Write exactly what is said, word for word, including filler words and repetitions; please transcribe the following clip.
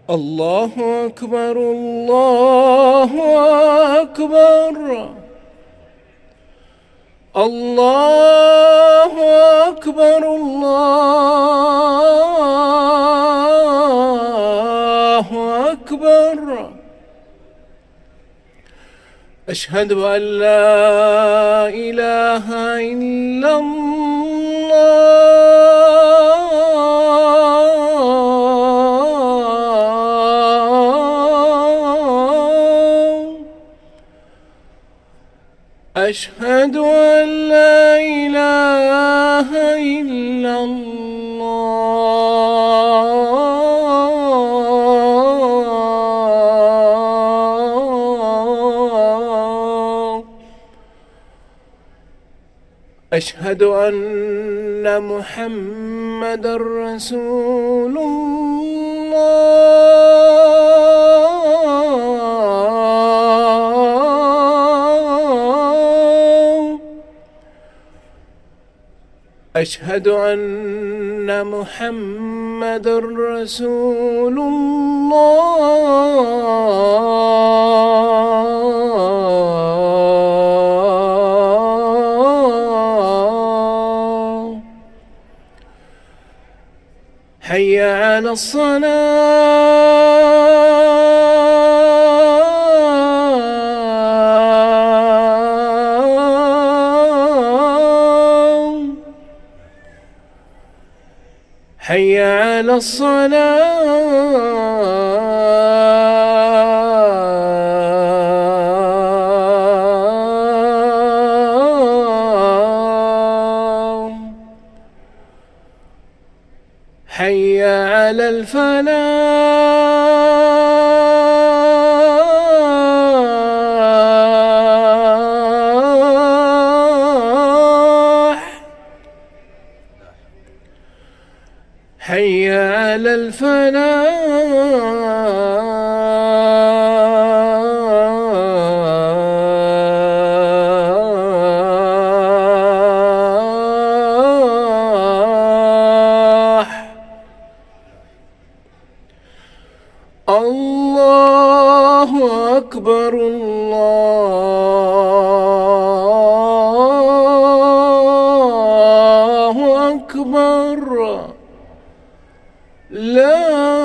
الله أكبر الله أكبر الله أكبر الله أكبر. أشهد أن لا إله إلا الله أشهد أن لا إله إلا الله أشهد أن محمدًا رسول الله أشهد أن محمدًا رسول الله. حي على الصلاة حي على الصلاة حي على الفلاح حي على الفلاح. الله أكبر الله أكبر. لا